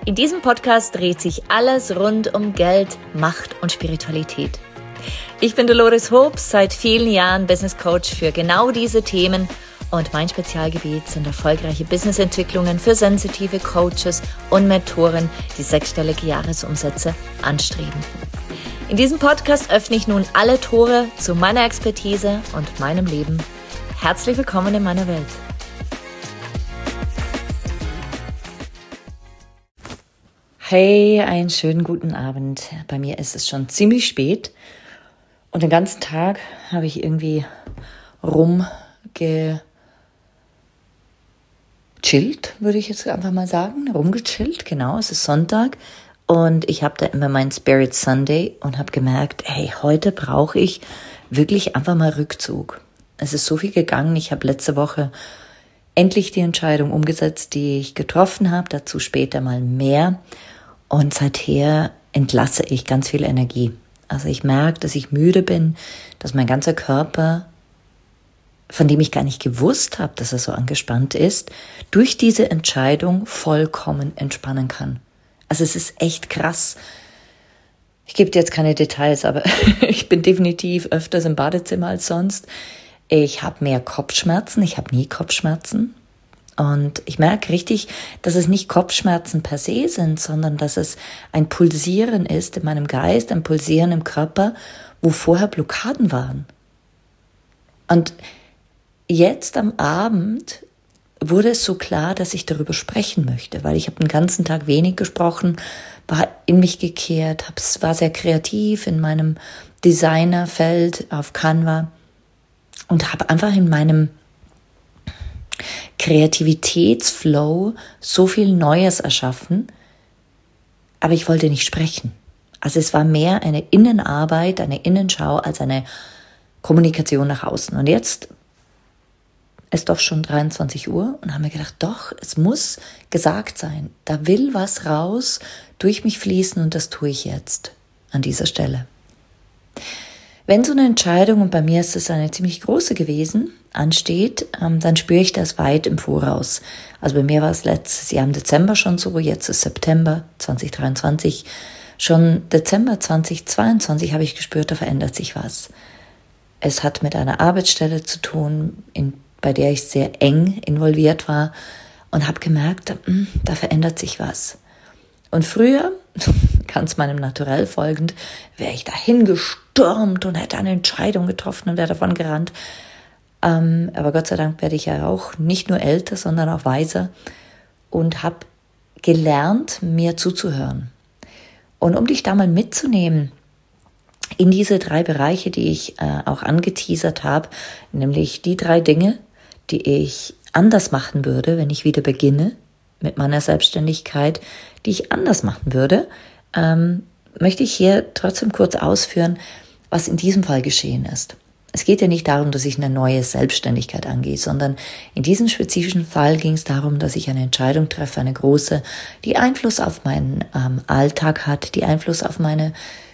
In diesem Podcast dreht sich alles rund um Geld, Macht und Spiritualität. Ich bin Dolores Hobbs, seit vielen Jahren Business Coach für genau diese Themen und mein Spezialgebiet sind erfolgreiche Businessentwicklungen für sensitive Coaches und Mentoren, die sechsstellige Jahresumsätze anstreben. In diesem Podcast öffne ich nun alle Tore zu meiner Expertise und meinem Leben. Herzlich willkommen in meiner Welt. Hey, einen schönen guten Abend. Bei mir ist es schon ziemlich spät und den ganzen Tag habe ich irgendwie rumgechillt, würde ich jetzt einfach mal sagen. Rumgechillt, genau, es ist Sonntag und ich habe da immer meinen Spirit Sunday und habe gemerkt, hey, heute brauche ich wirklich einfach mal Rückzug. Es ist so viel gegangen, ich habe letzte Woche endlich die Entscheidung umgesetzt, die ich getroffen habe, dazu später mal mehr. Und seither entlasse ich ganz viel Energie. Also ich merke, dass ich müde bin, dass mein ganzer Körper, von dem ich gar nicht gewusst habe, dass er so angespannt ist, durch diese Entscheidung vollkommen entspannen kann. Also es ist echt krass. Ich gebe dir jetzt keine Details, aber ich bin definitiv öfters im Badezimmer als sonst. Ich habe mehr Kopfschmerzen, ich habe nie Kopfschmerzen. Und ich merke richtig, dass es nicht Kopfschmerzen per se sind, sondern dass es ein Pulsieren ist in meinem Geist, ein Pulsieren im Körper, wo vorher Blockaden waren. Und jetzt am Abend wurde es so klar, dass ich darüber sprechen möchte, weil ich habe den ganzen Tag wenig gesprochen, war in mich gekehrt, war sehr kreativ in meinem Designerfeld auf Canva und habe einfach in meinem Kreativitätsflow so viel Neues erschaffen, aber ich wollte nicht sprechen. Also es war mehr eine Innenarbeit, eine Innenschau als eine Kommunikation nach außen. Und jetzt ist doch schon 23 Uhr und haben mir gedacht, doch, es muss gesagt sein. Da will was raus, durch mich fließen und das tue ich jetzt an dieser Stelle. Wenn so eine Entscheidung, und bei mir ist es eine ziemlich große gewesen, ansteht, dann spüre ich das weit im Voraus. Also bei mir war es letztes Jahr im Dezember schon so, jetzt ist September 2023. Schon Dezember 2022 habe ich gespürt, da verändert sich was. Es hat mit einer Arbeitsstelle zu tun, bei der ich sehr eng involviert war und habe gemerkt, da verändert sich was. Und früher, ganz meinem Naturell folgend, wäre ich dahin gestürmt und hätte eine Entscheidung getroffen und wäre davon gerannt. Aber Gott sei Dank werde ich ja auch nicht nur älter, sondern auch weiser und habe gelernt, mir zuzuhören. Und um dich da mal mitzunehmen in diese 3 Bereiche, die ich auch angeteasert habe, nämlich die 3 Dinge, die ich anders machen würde, wenn ich wieder beginne mit meiner Selbstständigkeit, die ich anders machen würde, möchte ich hier trotzdem kurz ausführen, was in diesem Fall geschehen ist. Es geht ja nicht darum, dass ich eine neue Selbstständigkeit angehe, sondern in diesem spezifischen Fall ging es darum, dass ich eine Entscheidung treffe, eine große, die Einfluss auf meinen Alltag hat, die Einfluss auf meinen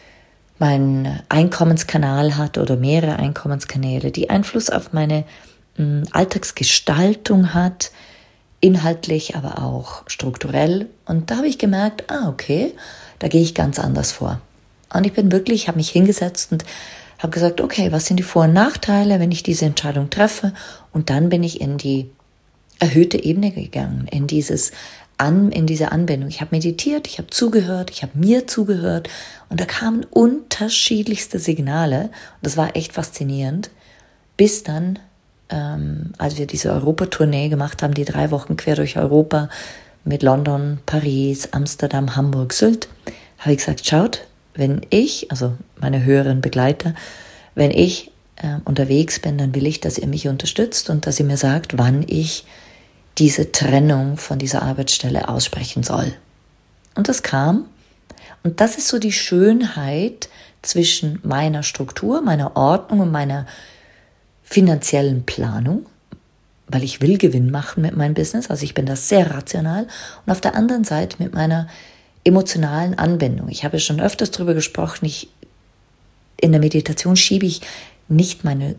Einkommenskanal hat oder mehrere Einkommenskanäle, die Einfluss auf meine Alltagsgestaltung hat, inhaltlich, aber auch strukturell. Und da habe ich gemerkt, okay, da gehe ich ganz anders vor. Und ich habe mich hingesetzt und habe gesagt, okay, was sind die Vor- und Nachteile, wenn ich diese Entscheidung treffe? Und dann bin ich in die erhöhte Ebene gegangen, in diese Anbindung. Ich habe meditiert, ich habe zugehört, ich habe mir zugehört und da kamen unterschiedlichste Signale. Und das war echt faszinierend, bis dann als wir diese Europatournee gemacht haben, die 3 Wochen quer durch Europa mit London, Paris, Amsterdam, Hamburg, Sylt, habe ich gesagt, schaut, wenn ich, also meine höheren Begleiter, wenn ich unterwegs bin, dann will ich, dass ihr mich unterstützt und dass ihr mir sagt, wann ich diese Trennung von dieser Arbeitsstelle aussprechen soll. Und das kam. Und das ist so die Schönheit zwischen meiner Struktur, meiner Ordnung und meiner finanziellen Planung, weil ich will Gewinn machen mit meinem Business, also ich bin da sehr rational und auf der anderen Seite mit meiner emotionalen Anbindung. Ich habe schon öfters darüber gesprochen, in der Meditation schiebe ich nicht mein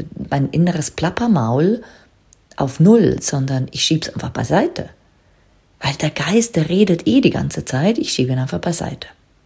inneres Plappermaul auf Null, sondern ich schiebe es einfach beiseite. Weil der Geist, der redet die ganze Zeit, ich schiebe ihn einfach beiseite.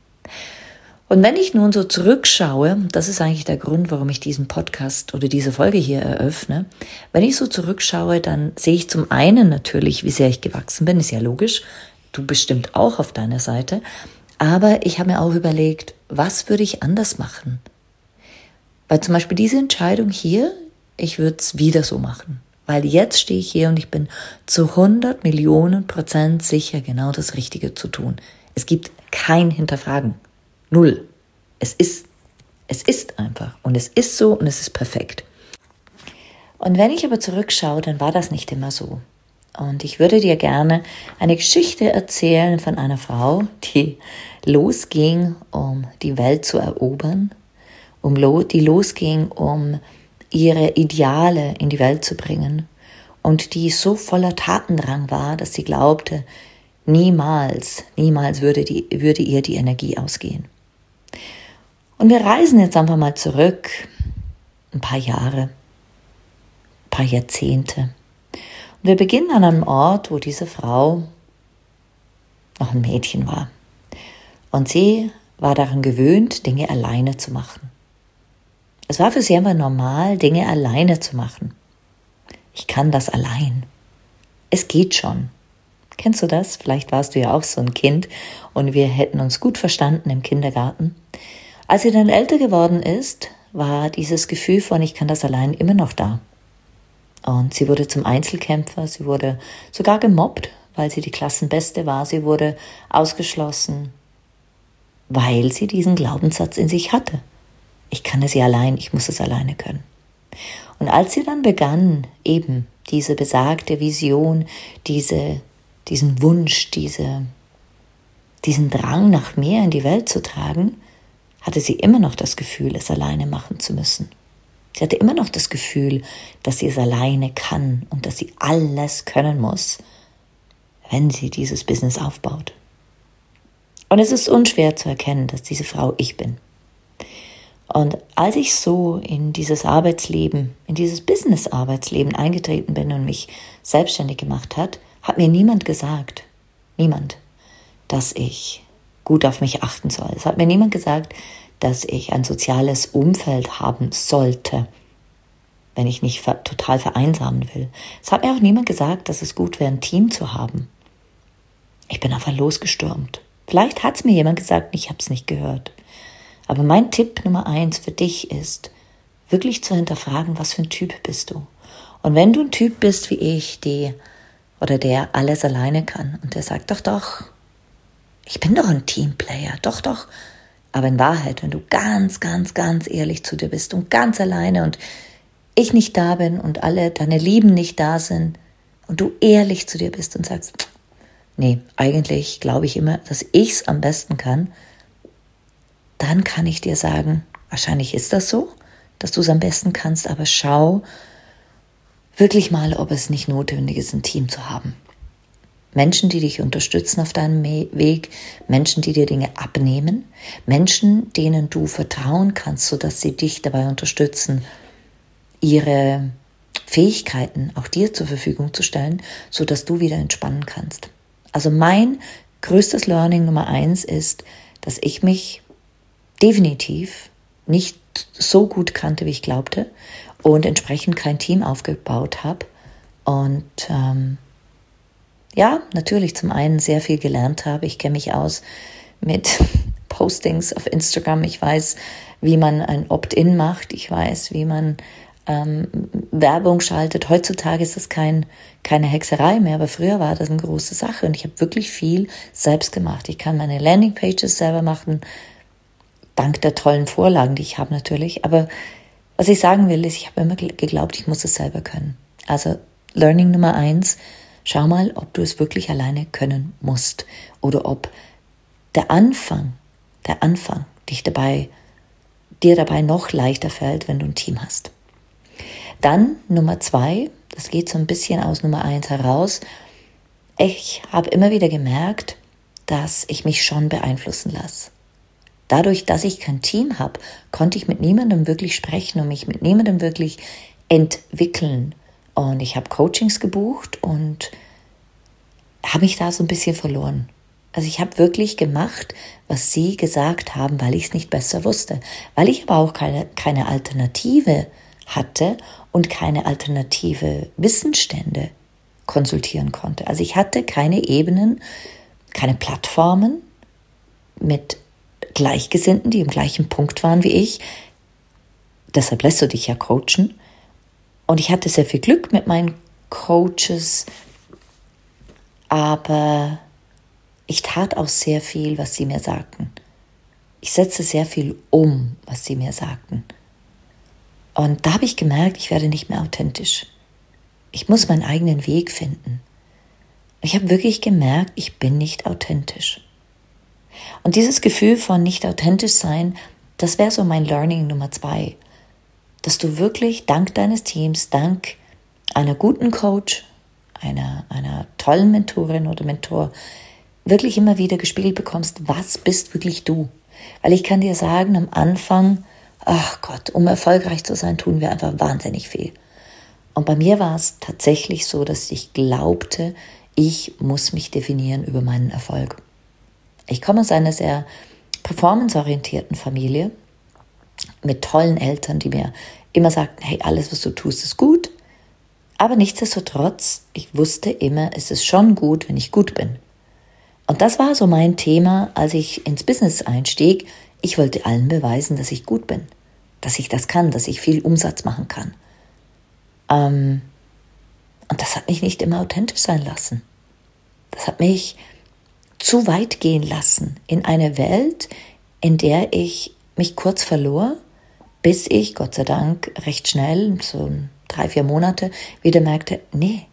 Und wenn ich nun so zurückschaue, das ist eigentlich der Grund, warum ich diesen Podcast oder diese Folge hier eröffne, wenn ich so zurückschaue, dann sehe ich zum einen natürlich, wie sehr ich gewachsen bin, ist ja logisch, du bestimmt auch auf deiner Seite, aber ich habe mir auch überlegt, was würde ich anders machen? Weil zum Beispiel diese Entscheidung hier, ich würde es wieder so machen. Weil jetzt stehe ich hier und ich bin zu 100 Millionen % sicher, genau das Richtige zu tun. Es gibt kein Hinterfragen. Null. Es ist einfach. Und es ist so und es ist perfekt. Und wenn ich aber zurückschaue, dann war das nicht immer so. Und ich würde dir gerne eine Geschichte erzählen von einer Frau, die losging, um die Welt zu erobern, die losging, um ihre Ideale in die Welt zu bringen und die so voller Tatendrang war, dass sie glaubte, niemals würde ihr die Energie ausgehen. Und wir reisen jetzt einfach mal zurück, ein paar Jahre, ein paar Jahrzehnte. Und wir beginnen an einem Ort, wo diese Frau noch ein Mädchen war. Und sie war daran gewöhnt, Dinge alleine zu machen. Es war für sie einfach normal, Dinge alleine zu machen. Ich kann das allein. Es geht schon. Kennst du das? Vielleicht warst du ja auch so ein Kind und wir hätten uns gut verstanden im Kindergarten. Als sie dann älter geworden ist, war dieses Gefühl von ich kann das allein immer noch da. Und sie wurde zum Einzelkämpfer, sie wurde sogar gemobbt, weil sie die Klassenbeste war. Sie wurde ausgeschlossen, weil sie diesen Glaubenssatz in sich hatte. Ich kann es ja allein, ich muss es alleine können. Und als sie dann begann, eben diese besagte Vision, diesen Wunsch, diesen Drang nach mehr in die Welt zu tragen, hatte sie immer noch das Gefühl, es alleine machen zu müssen. Sie hatte immer noch das Gefühl, dass sie es alleine kann und dass sie alles können muss, wenn sie dieses Business aufbaut. Und es ist unschwer zu erkennen, dass diese Frau ich bin. Und als ich so in dieses Arbeitsleben, in dieses Business-Arbeitsleben eingetreten bin und mich selbstständig gemacht hat mir niemand gesagt, dass ich gut auf mich achten soll. Es hat mir niemand gesagt, dass ich ein soziales Umfeld haben sollte, wenn ich nicht total vereinsamen will. Es hat mir auch niemand gesagt, dass es gut wäre, ein Team zu haben. Ich bin einfach losgestürmt. Vielleicht hat es mir jemand gesagt und ich habe es nicht gehört. Aber mein Tipp Nummer 1 für dich ist, wirklich zu hinterfragen, was für ein Typ bist du. Und wenn du ein Typ bist wie ich, der alles alleine kann und der sagt, doch, ich bin doch ein Teamplayer, doch. Aber in Wahrheit, wenn du ganz, ganz, ganz ehrlich zu dir bist und ganz alleine und ich nicht da bin und alle deine Lieben nicht da sind und du ehrlich zu dir bist und sagst, nee, eigentlich glaube ich immer, dass ich es am besten kann, dann kann ich dir sagen, wahrscheinlich ist das so, dass du es am besten kannst, aber schau wirklich mal, ob es nicht notwendig ist, ein Team zu haben. Menschen, die dich unterstützen auf deinem Weg, Menschen, die dir Dinge abnehmen, Menschen, denen du vertrauen kannst, sodass sie dich dabei unterstützen, ihre Fähigkeiten auch dir zur Verfügung zu stellen, sodass du wieder entspannen kannst. Also mein größtes Learning Nummer 1 ist, dass ich mich definitiv nicht so gut kannte, wie ich glaubte und entsprechend kein Team aufgebaut habe und natürlich zum einen sehr viel gelernt habe. Ich kenne mich aus mit Postings auf Instagram. Ich weiß, wie man ein Opt-in macht. Ich weiß, wie man Werbung schaltet. Heutzutage ist das keine Hexerei mehr, aber früher war das eine große Sache und ich habe wirklich viel selbst gemacht. Ich kann meine Landingpages selber machen, dank der tollen Vorlagen, die ich habe natürlich. Aber was ich sagen will, ist, ich habe immer geglaubt, ich muss es selber können. Also Learning Nummer 1, schau mal, ob du es wirklich alleine können musst oder ob der Anfang dir dabei noch leichter fällt, wenn du ein Team hast. Dann Nummer 2, das geht so ein bisschen aus Nummer 1 heraus. Ich habe immer wieder gemerkt, dass ich mich schon beeinflussen lasse. Dadurch, dass ich kein Team habe, konnte ich mit niemandem wirklich sprechen und mich mit niemandem wirklich entwickeln. Und ich habe Coachings gebucht und habe ich da so ein bisschen verloren. Also ich habe wirklich gemacht, was sie gesagt haben, weil ich es nicht besser wusste. Weil ich aber auch keine Alternative hatte und keine alternative Wissensstände konsultieren konnte. Also ich hatte keine Ebenen, keine Plattformen mit Gleichgesinnten, die im gleichen Punkt waren wie ich. Deshalb lässt du dich ja coachen. Und ich hatte sehr viel Glück mit meinen Coaches, aber ich tat auch sehr viel, was sie mir sagten. Ich setzte sehr viel um, was sie mir sagten. Und da habe ich gemerkt, ich werde nicht mehr authentisch. Ich muss meinen eigenen Weg finden. Ich habe wirklich gemerkt, ich bin nicht authentisch. Und dieses Gefühl von nicht authentisch sein, das wäre so mein Learning Nummer 2. Dass du wirklich dank deines Teams, dank einer guten Coach, einer tollen Mentorin oder Mentor, wirklich immer wieder gespiegelt bekommst, was bist wirklich du? Weil ich kann dir sagen, am Anfang, ach Gott, um erfolgreich zu sein, tun wir einfach wahnsinnig viel. Und bei mir war es tatsächlich so, dass ich glaubte, ich muss mich definieren über meinen Erfolg. Ich komme aus einer sehr performanceorientierten Familie mit tollen Eltern, die mir immer sagten, hey, alles, was du tust, ist gut. Aber nichtsdestotrotz, ich wusste immer, es ist schon gut, wenn ich gut bin. Und das war so mein Thema, als ich ins Business einstieg. Ich wollte allen beweisen, dass ich gut bin, dass ich das kann, dass ich viel Umsatz machen kann. Und das hat mich nicht immer authentisch sein lassen. Das hat mich zu weit gehen lassen in eine Welt, in der ich mich kurz verlor, bis ich, Gott sei Dank, recht schnell, so 3-4 Monate, wieder merkte, nee,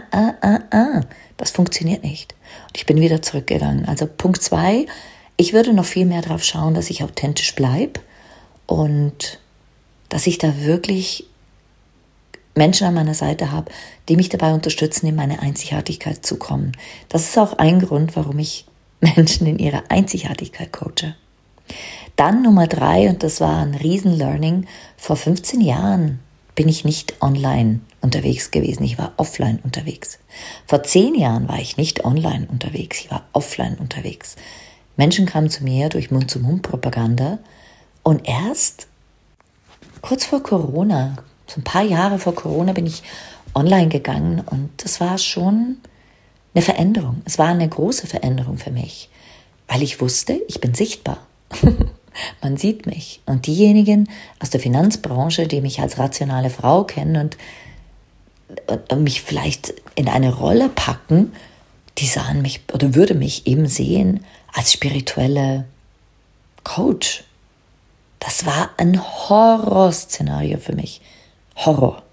das funktioniert nicht. Und ich bin wieder zurückgegangen. Also Punkt 2, ich würde noch viel mehr darauf schauen, dass ich authentisch bleibe und dass ich da wirklich Menschen an meiner Seite habe, die mich dabei unterstützen, in meine Einzigartigkeit zu kommen. Das ist auch ein Grund, warum ich Menschen in ihrer Einzigartigkeit coache. Dann Nummer 3, und das war ein Riesen-Learning, vor 15 Jahren bin ich nicht online unterwegs gewesen, ich war offline unterwegs. Vor 10 Jahren war ich nicht online unterwegs, ich war offline unterwegs. Menschen kamen zu mir durch Mund-zu-Mund-Propaganda und erst kurz vor Corona, so ein paar Jahre vor Corona, bin ich online gegangen und das war schon eine Veränderung. Es war eine große Veränderung für mich, weil ich wusste, ich bin sichtbar. Man sieht mich. Und diejenigen aus der Finanzbranche, die mich als rationale Frau kennen und mich vielleicht in eine Rolle packen, die sahen mich oder würde mich eben sehen als spirituelle Coach. Das war ein Horrorszenario für mich. Horror.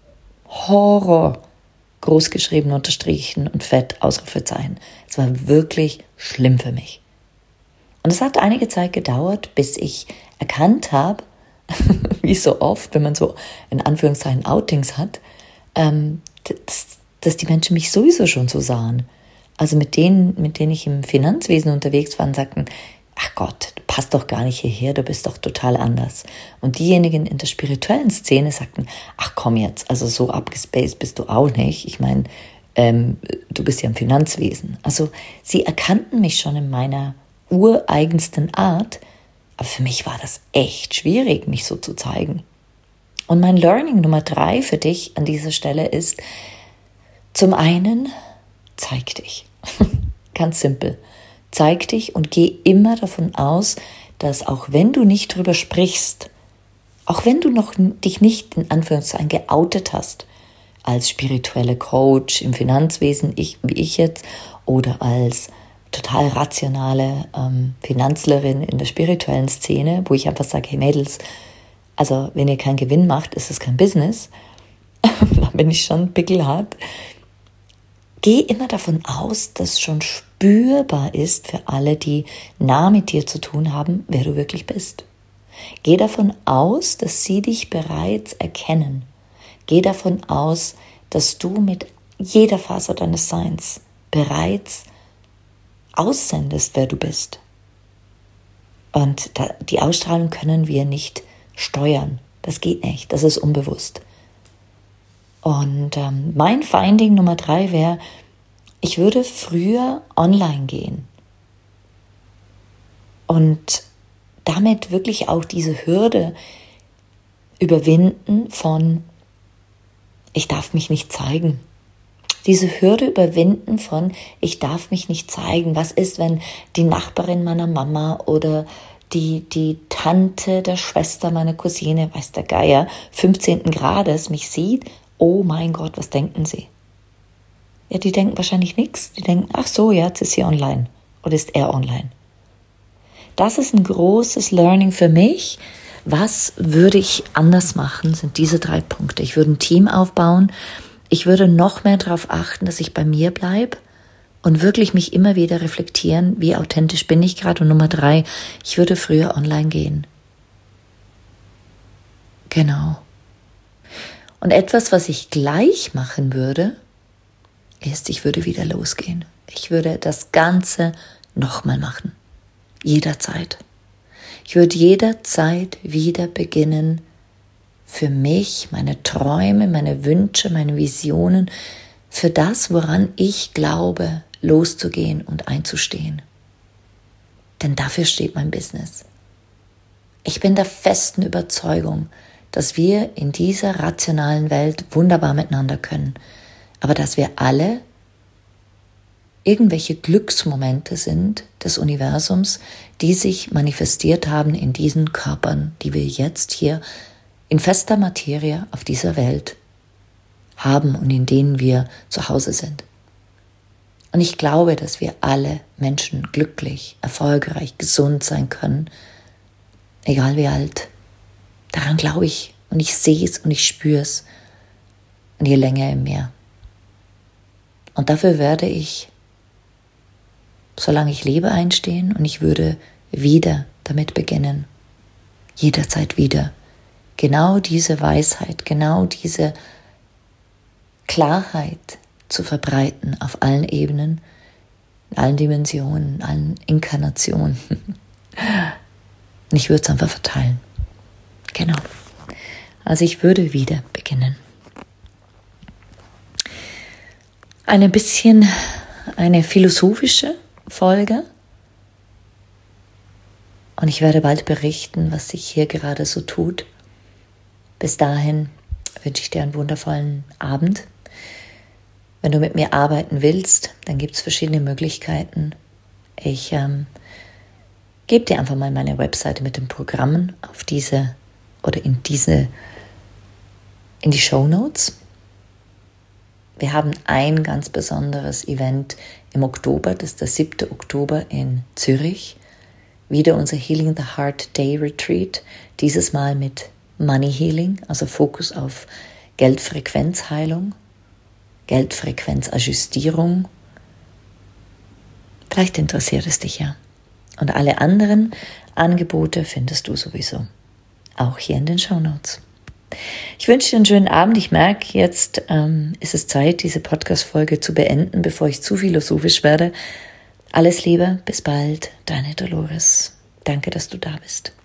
Großgeschrieben, unterstrichen und fett, Ausrufezeichen. Es war wirklich schlimm für mich. Und es hat einige Zeit gedauert, bis ich erkannt habe, wie so oft, wenn man so in Anführungszeichen Outings hat, dass die Menschen mich sowieso schon so sahen. Also mit denen ich im Finanzwesen unterwegs war, sagten, ach Gott, du passt doch gar nicht hierher, du bist doch total anders. Und diejenigen in der spirituellen Szene sagten, ach komm jetzt, also so abgespaced bist du auch nicht. Ich meine, du bist ja im Finanzwesen. Also sie erkannten mich schon in meiner ureigensten Art, aber für mich war das echt schwierig, mich so zu zeigen. Und mein Learning Nummer 3 für dich an dieser Stelle ist, zum einen, zeig dich. Ganz simpel. Zeig dich und geh immer davon aus, dass auch wenn du nicht drüber sprichst, auch wenn du dich nicht in Anführungszeichen geoutet hast, als spirituelle Coach im Finanzwesen, wie ich jetzt, oder als total rationale Finanzlerin in der spirituellen Szene, wo ich einfach sage, hey Mädels, also wenn ihr keinen Gewinn macht, ist es kein Business. Da bin ich schon pickelhart. Geh immer davon aus, dass schon spürbar ist für alle, die nah mit dir zu tun haben, wer du wirklich bist. Geh davon aus, dass sie dich bereits erkennen. Geh davon aus, dass du mit jeder Faser deines Seins bereits aussendest, wer du bist. Und die Ausstrahlung können wir nicht steuern. Das geht nicht. Das ist unbewusst. Und mein Finding Nummer 3 wäre, Ich würde früher online gehen und damit wirklich auch diese Hürde überwinden von, ich darf mich nicht zeigen. Diese Hürde überwinden von, ich darf mich nicht zeigen. Was ist, wenn die Nachbarin meiner Mama oder die Tante der Schwester meiner Cousine, weiß der Geier, 15. Grades mich sieht? Oh mein Gott, was denken sie? Ja, die denken wahrscheinlich nichts. Die denken, ach so, ja, jetzt ist sie online oder ist er online. Das ist ein großes Learning für mich. Was würde ich anders machen, sind diese 3 Punkte. Ich würde ein Team aufbauen. Ich würde noch mehr darauf achten, dass ich bei mir bleibe und wirklich mich immer wieder reflektieren, wie authentisch bin ich gerade. Und Nummer 3, ich würde früher online gehen. Genau. Und etwas, was ich gleich machen würde, ist, ich würde wieder losgehen. Ich würde das Ganze nochmal machen. Jederzeit. Ich würde jederzeit wieder beginnen, für mich, meine Träume, meine Wünsche, meine Visionen, für das, woran ich glaube, loszugehen und einzustehen. Denn dafür steht mein Business. Ich bin der festen Überzeugung, dass wir in dieser rationalen Welt wunderbar miteinander können, aber dass wir alle irgendwelche Glücksmomente sind des Universums, die sich manifestiert haben in diesen Körpern, die wir jetzt hier in fester Materie auf dieser Welt haben und in denen wir zu Hause sind. Und ich glaube, dass wir alle Menschen glücklich, erfolgreich, gesund sein können, egal wie alt. Daran glaube ich und ich sehe es und ich spüre es. Und je länger, je mehr. Und dafür werde ich, solange ich lebe, einstehen und ich würde wieder damit beginnen. Jederzeit wieder. Genau diese Weisheit, genau diese Klarheit zu verbreiten auf allen Ebenen, in allen Dimensionen, in allen Inkarnationen. Und ich würde es einfach verteilen. Genau. Also ich würde wieder beginnen. Ein bisschen eine philosophische Folge. Und ich werde bald berichten, was sich hier gerade so tut. Bis dahin wünsche ich dir einen wundervollen Abend. Wenn du mit mir arbeiten willst, dann gibt es verschiedene Möglichkeiten. Ich gebe dir einfach mal meine Webseite mit den Programmen auf diese oder in die Shownotes. Wir haben ein ganz besonderes Event im Oktober, das ist der 7. Oktober in Zürich. Wieder unser Healing the Heart Day Retreat, dieses Mal mit Money Healing, also Fokus auf Geldfrequenzheilung, Geldfrequenzajustierung. Vielleicht interessiert es dich ja. Und alle anderen Angebote findest du sowieso auch hier in den Shownotes. Ich wünsche dir einen schönen Abend. Ich merke, jetzt ist es Zeit, diese Podcast-Folge zu beenden, bevor ich zu philosophisch werde. Alles Liebe, bis bald, deine Dolores. Danke, dass du da bist.